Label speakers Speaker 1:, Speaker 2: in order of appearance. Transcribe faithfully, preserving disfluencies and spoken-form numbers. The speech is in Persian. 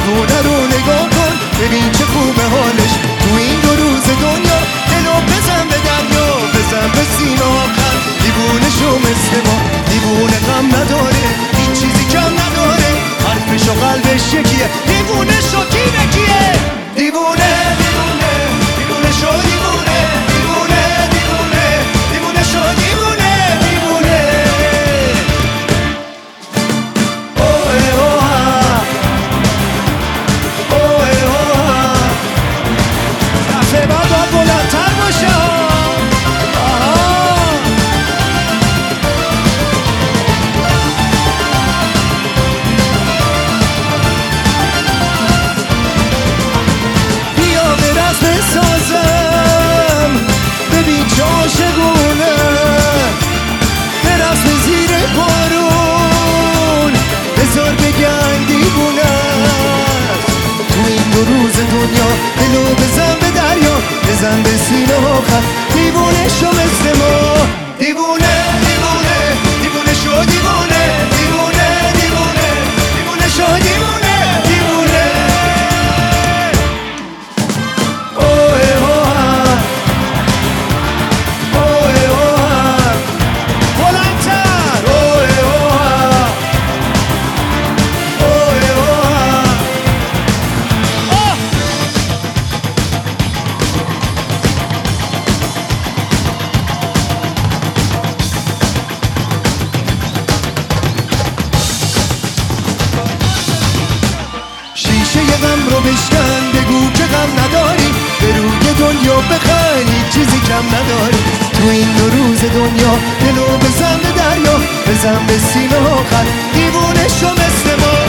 Speaker 1: دیوونه رو نگاه کن ببین چه خوبه حالش تو این دو روز دنیا. دلو بزن به دریا بزن به سینه ها خند. دیوونه شو مثل ما دیوونه غم نداره هیچ چیزی کم نداره حرفش و قلبش یکیه. دیوونه شو کیه کیه دیوونه دیوونه دیوونه شو دیوونه دیوونه دیوونه دیوونه شو دیوونه دیوونه. اوه اوه اوه اوه دفعه بعد باید بلندتر باشه. بسازم ببین چه عاشقونه برسم زیر بارون بذار بگن دیوونه. تو این دو روز دنیا دلو بزن به دریا بزن به سینه ها خند. دیوونه شو مثل ما دیوونه دیوونه دیوونه شو دیوونه دیوونه دیوونه دیوونه شو دیوونه دیوونه. شیشه غم رو بشکن بگو که غم نداری به روی دنیا بخند هیچ چیزی کم نداری. تو این دو روز دنیا دلو بزن به دریا بزن به سینه ها خند. دیوونه شو مثل ما